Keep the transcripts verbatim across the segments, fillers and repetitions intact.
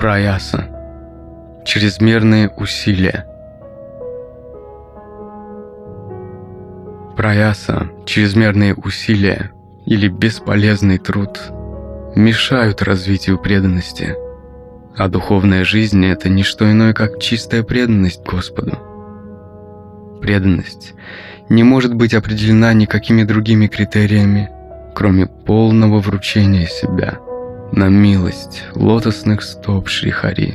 Праяса. Чрезмерные усилия. Праяса, чрезмерные усилия или бесполезный труд мешают развитию преданности, а духовная жизнь — это не что иное, как чистая преданность Господу. Преданность не может быть определена никакими другими критериями, кроме полного вручения себя на милость лотосных стоп Шри Хари.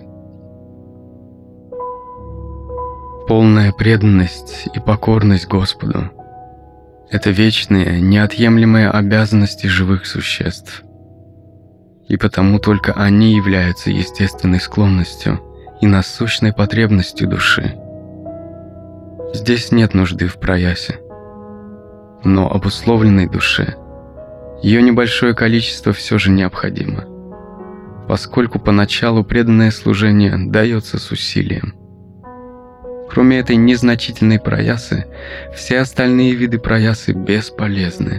Полная преданность и покорность Господу — это вечные, неотъемлемые обязанности живых существ, и потому только они являются естественной склонностью и насущной потребностью души. Здесь нет нужды в праясе, но обусловленной душе ее небольшое количество все же необходимо, поскольку поначалу преданное служение дается с усилием. Кроме этой незначительной праясы, все остальные виды праясы бесполезны.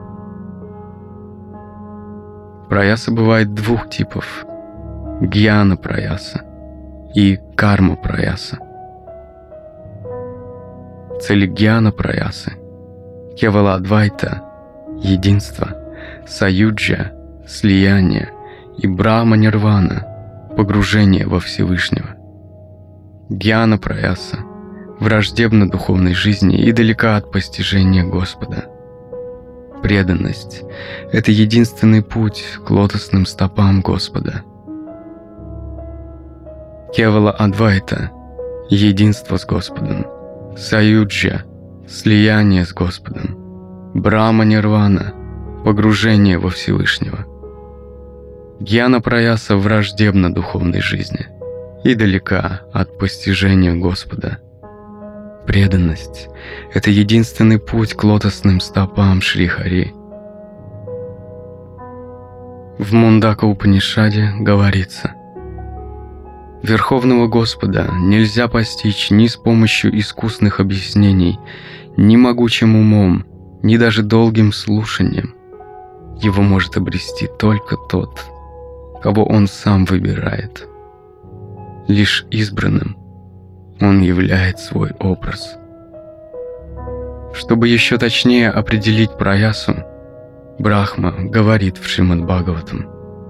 Праяса бывает двух типов – гьяна праяса и карма праяса. Цели гьяна праясы – кевала адвайта, единство, саюджа, слияние и брахма нирвана, погружение во Всевышнего. Гьяна праяса враждебна духовной жизни и далека от постижения Господа. Преданность – это единственный путь к лотосным стопам Господа. Кевала адвайта – единство с Господом, саюджа – слияние с Господом, брахма нирвана – погружение во Всевышнего. Гьяна праяса враждебна духовной жизни и далека от постижения Господа. Преданность – это единственный путь к лотосным стопам Шри Хари. В Мундака Упанишаде говорится: Верховного Господа нельзя постичь ни с помощью искусных объяснений, ни могучим умом, ни даже долгим слушанием. Его может обрести только тот, кого он сам выбирает. Лишь избранным он являет свой образ. Чтобы еще точнее определить праясу, Брахма говорит в Шримад Бхагаватам: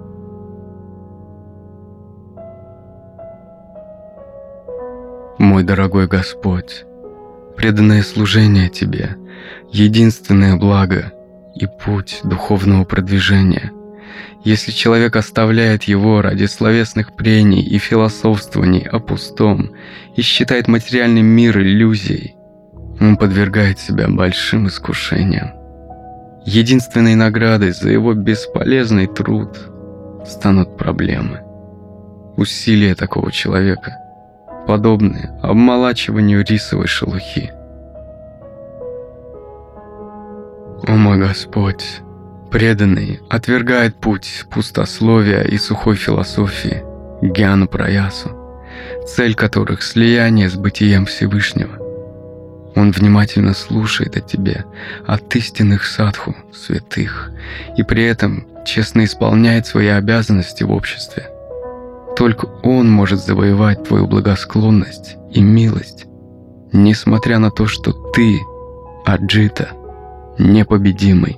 «Мой дорогой Господь, преданное служение Тебе — единственное благо и путь духовного продвижения. Если человек оставляет его ради словесных прений и философствований о пустом и считает материальный мир иллюзией, он подвергает себя большим искушениям. Единственной наградой за его бесполезный труд станут проблемы. Усилия такого человека подобны обмолачиванию рисовой шелухи. О мой Господь, преданный отвергает путь пустословия и сухой философии, гьяну праясу, цель которых — слияние с бытием Всевышнего. Он внимательно слушает о Тебе от истинных садху, святых, и при этом честно исполняет свои обязанности в обществе. Только он может завоевать Твою благосклонность и милость, несмотря на то, что Ты, Аджита, непобедимый.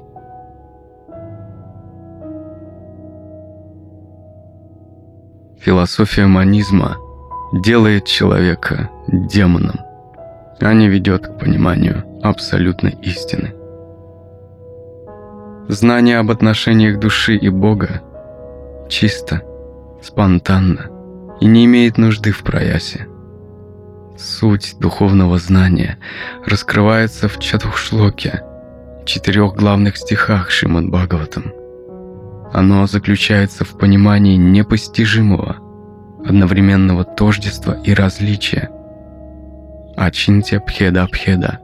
Философия манизма делает человека демоном, а не ведет к пониманию абсолютной истины. Знание об отношениях души и Бога чисто, спонтанно и не имеет нужды в праясе. Суть духовного знания раскрывается в Чатухшлоке, четырех главных стихах Шримад Бхагаватам. Оно заключается в понимании непостижимого, одновременного тождества и различия. Ачинтя Бхеда Бхеда.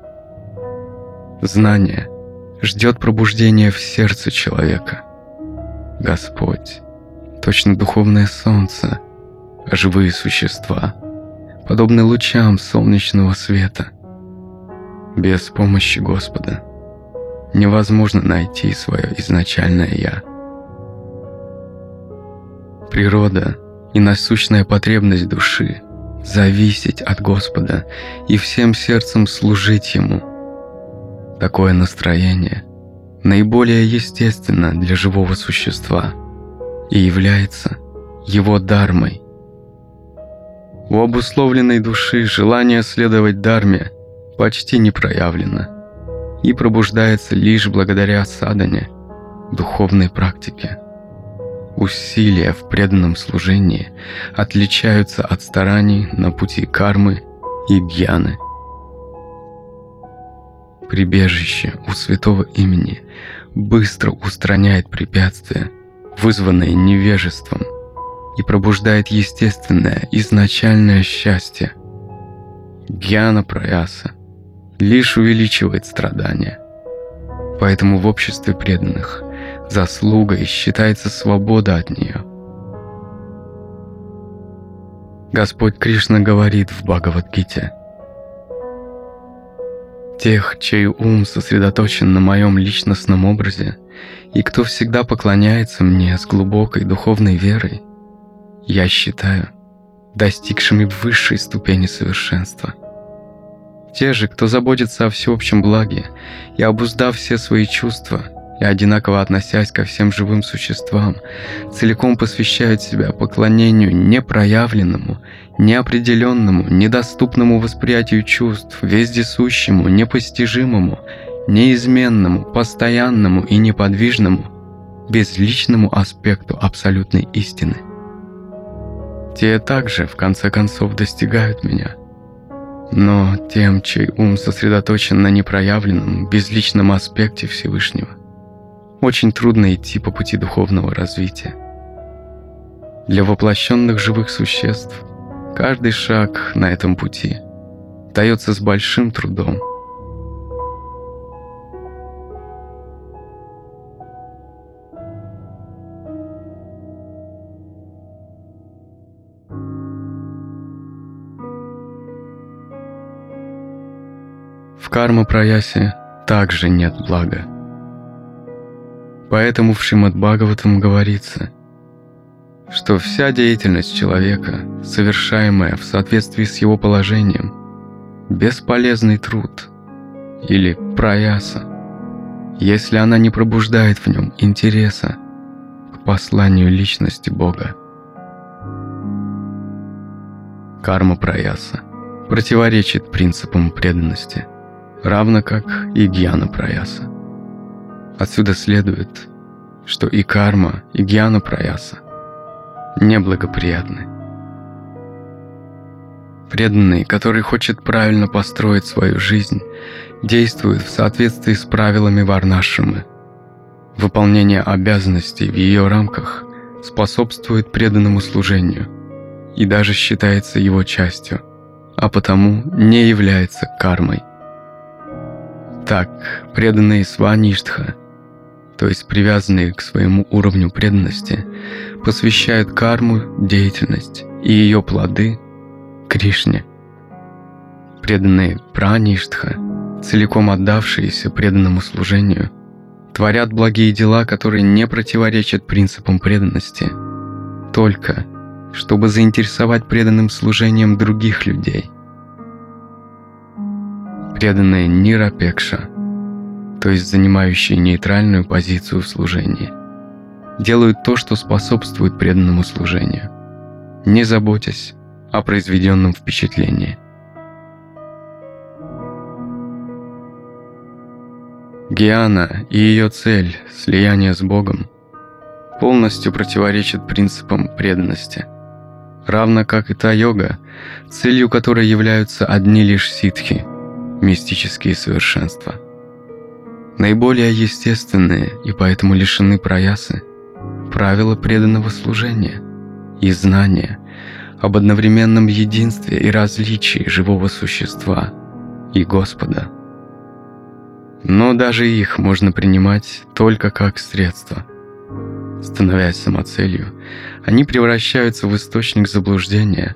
Знание ждет пробуждения в сердце человека. Господь, точно духовное солнце, а живые существа подобны лучам солнечного света. Без помощи Господа невозможно найти свое изначальное «Я». Природа и насущная потребность души – зависеть от Господа и всем сердцем служить Ему. Такое настроение наиболее естественно для живого существа и является его дharмой. У обусловленной души желание следовать дхарме почти не проявлено и пробуждается лишь благодаря садхане, духовной практике. Усилия в преданном служении отличаются от стараний на пути кармы и гьяны. Прибежище у святого имени быстро устраняет препятствия, вызванные невежеством, и пробуждает естественное изначальное счастье. Гьяна праяса лишь увеличивает страдания. Поэтому в обществе преданных заслугой считается свобода от нее. Господь Кришна говорит в Бхагавад-гите: «Тех, чей ум сосредоточен на моем личностном образе, и кто всегда поклоняется мне с глубокой духовной верой, я считаю достигшими высшей ступени совершенства. Те же, кто заботится о всеобщем благе и, обуздав все свои чувства и одинаково относясь ко всем живым существам, целиком посвящают себя поклонению непроявленному, неопределенному, недоступному восприятию чувств, вездесущему, непостижимому, неизменному, постоянному и неподвижному, безличному аспекту абсолютной истины. Те также, в конце концов, достигают меня. Но тем, чей ум сосредоточен на непроявленном, безличном аспекте Всевышнего, очень трудно идти по пути духовного развития. Для воплощенных живых существ каждый шаг на этом пути дается с большим трудом. В карма-праясе также нет блага. Поэтому в Шримад-Бхагаватам говорится, что вся деятельность человека, совершаемая в соответствии с его положением, бесполезный труд или праяса, если она не пробуждает в нем интереса к посланию личности Бога. Карма-праяса противоречит принципам преданности, равно как и гьяна-праяса. Отсюда следует, что и карма, и гьяна-праяса неблагоприятны. Преданный, который хочет правильно построить свою жизнь, действует в соответствии с правилами варнашрамы. Выполнение обязанностей в ее рамках способствует преданному служению и даже считается его частью, а потому не является кармой. Так, преданные сваништха, то есть привязанные к своему уровню преданности, посвящают карму, деятельность и ее плоды Кришне. Преданные праништха, целиком отдавшиеся преданному служению, творят благие дела, которые не противоречат принципам преданности, только чтобы заинтересовать преданным служением других людей. Преданные нирапекша, то есть занимающие нейтральную позицию в служении, делают то, что способствует преданному служению, не заботясь о произведенном впечатлении. Гьяна и ее цель, слияние с Богом, полностью противоречит принципам преданности, равно как и та йога, целью которой являются одни лишь ситхи, мистические совершенства. Наиболее естественные и поэтому лишены праясы правила преданного служения и знания об одновременном единстве и различии живого существа и Господа. Но даже их можно принимать только как средство. Становясь самоцелью, они превращаются в источник заблуждения.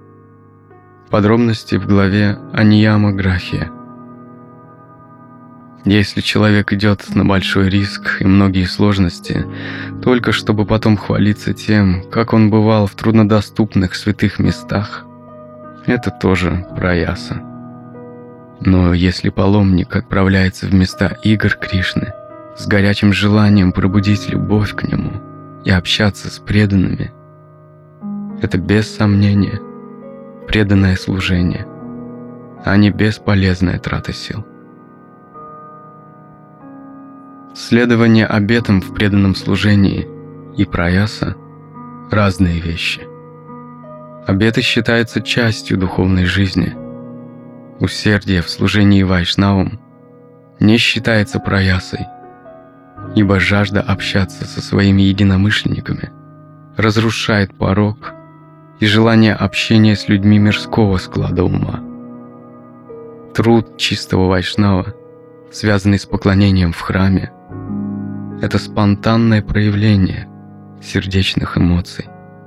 Подробности в главе о Нияма-грахе. Если человек идет на большой риск и многие сложности, только чтобы потом хвалиться тем, как он бывал в труднодоступных святых местах, это тоже праяса. Но если паломник отправляется в места игр Кришны с горячим желанием пробудить любовь к нему и общаться с преданными, это без сомнения преданное служение, а не бесполезная трата сил. Следование обетам в преданном служении и праяса – разные вещи. Обеты считаются частью духовной жизни. Усердие в служении вайшнавам не считается праясой, ибо жажда общаться со своими единомышленниками разрушает порок и желание общения с людьми мирского склада ума. Труд чистого вайшнава, связанный с поклонением в храме, это спонтанное проявление сердечных эмоций.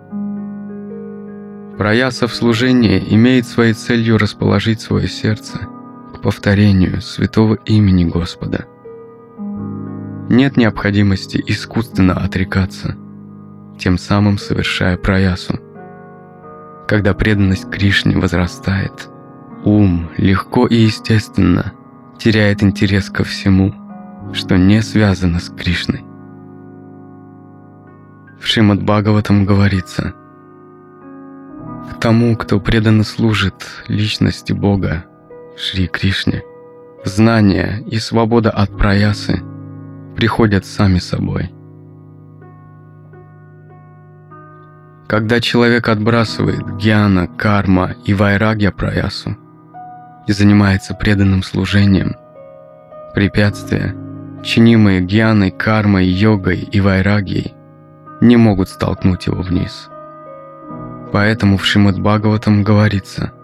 Праяса в служении имеет своей целью расположить свое сердце к повторению святого имени Господа. Нет необходимости искусственно отрекаться, тем самым совершая праясу. Когда преданность Кришне возрастает, ум легко и естественно теряет интерес ко всему, что не связано с Кришной. В Шримад Бхагаватам говорится: «К тому, кто преданно служит личности Бога, Шри Кришне, знание и свобода от праясы приходят сами собой». Когда человек отбрасывает гьяна, карма и вайрагья праясу и занимается преданным служением, препятствия, чинимые гьяной, кармой, йогой и вайрагьей, не могут столкнуть его вниз. Поэтому в Шримад Бхагаватам говорится: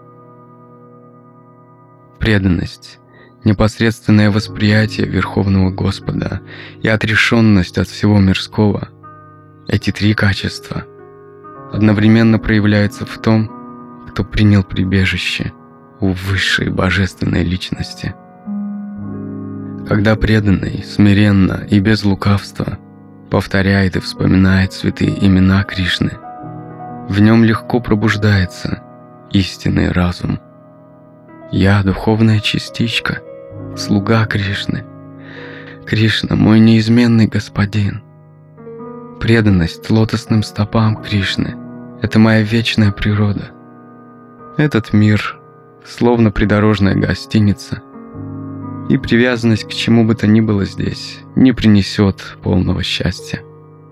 преданность, непосредственное восприятие Верховного Господа и отрешенность от всего мирского – эти три качества одновременно проявляются в том, кто принял прибежище у высшей божественной личности. Когда преданный, смиренно и без лукавства повторяет и вспоминает святые имена Кришны, в нем легко пробуждается истинный разум. Я духовная частичка, слуга Кришны. Кришна – мой неизменный господин. Преданность лотосным стопам Кришны – это моя вечная природа. Этот мир словно придорожная гостиница, и привязанность к чему бы то ни было здесь не принесет полного счастья.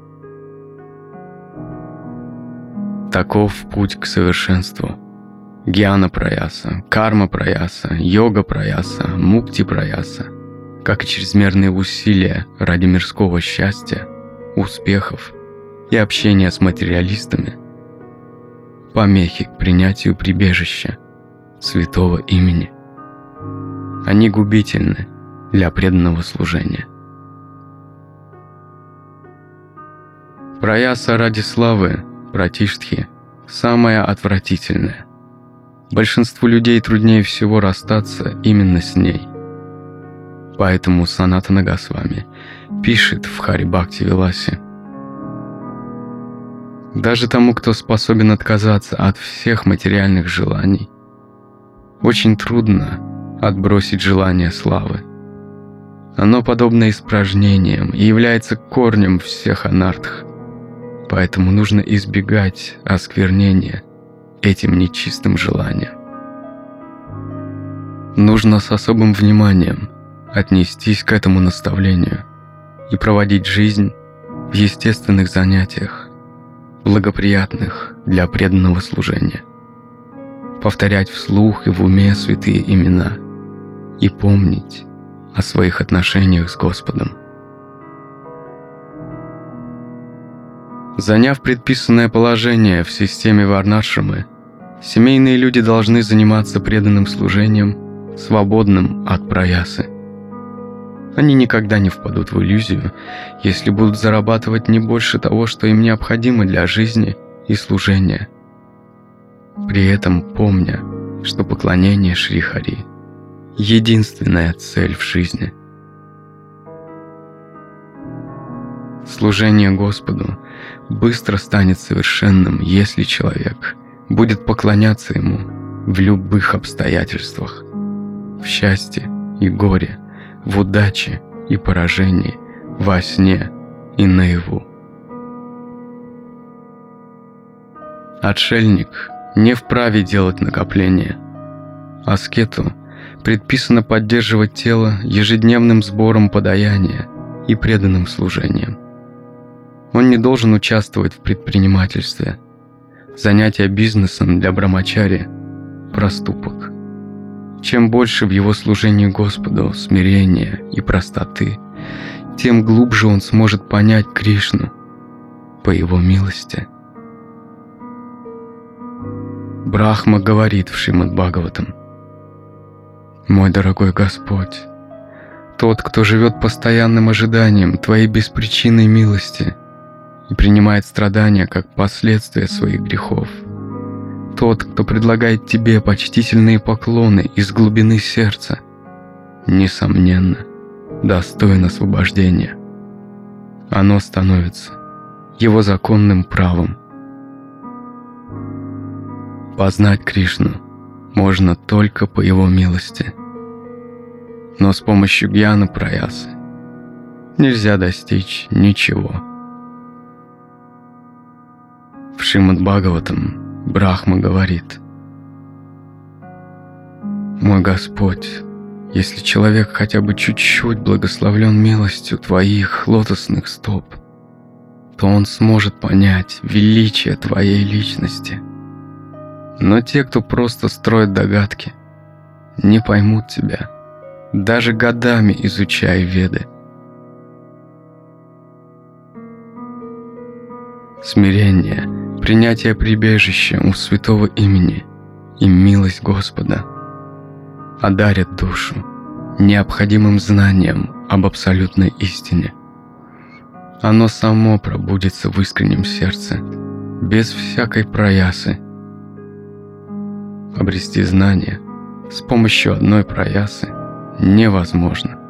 Таков путь к совершенству. Гьяна праяса, карма праяса, йога праяса, мукти праяса, как и чрезмерные усилия ради мирского счастья, успехов и общения с материалистами, помехи к принятию прибежища святого имени. Они губительны для преданного служения. Праяса ради славы, пратиштхи, самая отвратительная. Большинству людей труднее всего расстаться именно с ней. Поэтому Санатана Госвами пишет в Хари Бхакти Виласе: даже тому, кто способен отказаться от всех материальных желаний, очень трудно отбросить желание славы. Оно подобно испражнениям и является корнем всех анартх, поэтому нужно избегать осквернения этим нечистым желанием. Нужно с особым вниманием отнестись к этому наставлению и проводить жизнь в естественных занятиях, благоприятных для преданного служения. Повторять вслух и в уме святые имена и помнить о своих отношениях с Господом. Заняв предписанное положение в системе варнашрамы, семейные люди должны заниматься преданным служением, свободным от праясы. Они никогда не впадут в иллюзию, если будут зарабатывать не больше того, что им необходимо для жизни и служения. При этом помня, что поклонение Шри Хари – единственная цель в жизни. Служение Господу быстро станет совершенным, если человек будет поклоняться Ему в любых обстоятельствах, в счастье и горе, в удаче и поражении, во сне и наяву. Отшельник не вправе делать накопления. Аскету предписано поддерживать тело ежедневным сбором подаяния и преданным служением. Он не должен участвовать в предпринимательстве. Занятие бизнесом для брамачари – проступок. Чем больше в его служении Господу смирения и простоты, тем глубже он сможет понять Кришну по его милости. Брахма говорит в Шримад-Бхагаватам: «Мой дорогой Господь, тот, кто живет постоянным ожиданием Твоей беспричинной милости и принимает страдания как последствия своих грехов, тот, кто предлагает Тебе почтительные поклоны из глубины сердца, несомненно, достоин освобождения. Оно становится его законным правом. Познать Кришну можно только по Его милости. Но с помощью гьяна-праясы нельзя достичь ничего». В Шримад-Бхагаватам Брахма говорит: «Мой Господь, если человек хотя бы чуть-чуть благословлен милостью Твоих лотосных стоп, то он сможет понять величие Твоей личности. Но те, кто просто строит догадки, не поймут Тебя, даже годами изучая Веды». Смирение, принятие прибежища у святого имени и милость Господа одарят душу необходимым знанием об абсолютной истине. Оно само пробудится в искреннем сердце, без всякой праясы. Обрести знание с помощью одной праясы невозможно.